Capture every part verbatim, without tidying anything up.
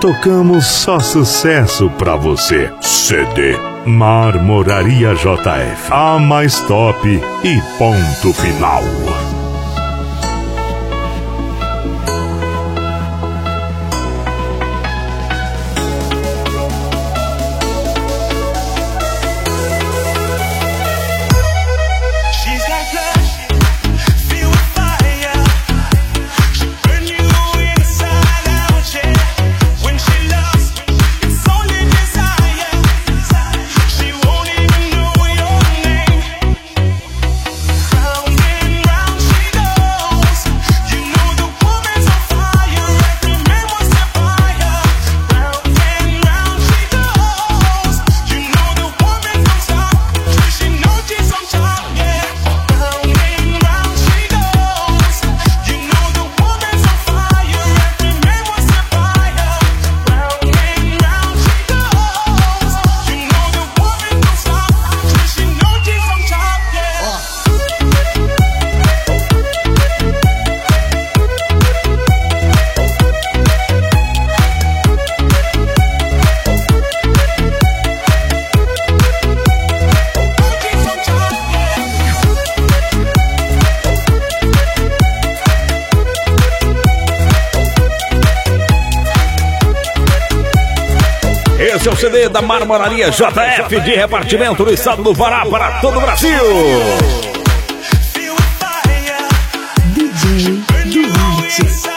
tocamos só sucesso pra você. C D Marmoraria J F, a mais top e ponto final. Esse é o C D da Marmoraria J F de repartimento do estado do Pará para todo o Brasil. D J Duarte.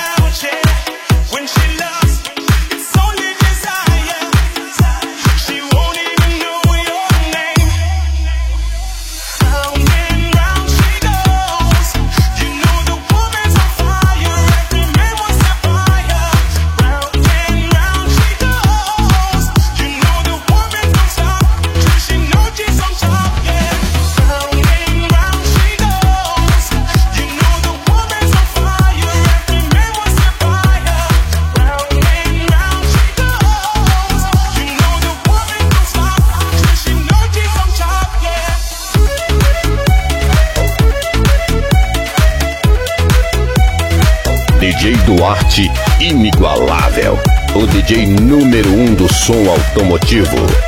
D J Duarte, inigualável, o D J número um do som automotivo.